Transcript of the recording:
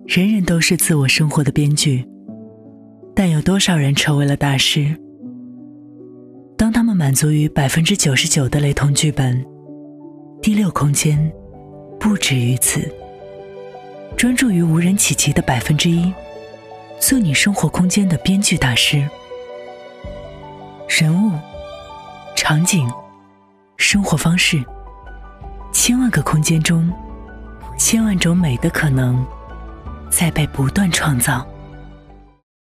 人人都是自我生活的编剧，但有多少人成为了大师？当他们满足于 99% 的雷同剧本，第六空间不止于此，专注于无人企及的 1%， 做你生活空间的编剧大师。人物、场景、生活方式，千万个空间中，千万种美的可能在被不断创造。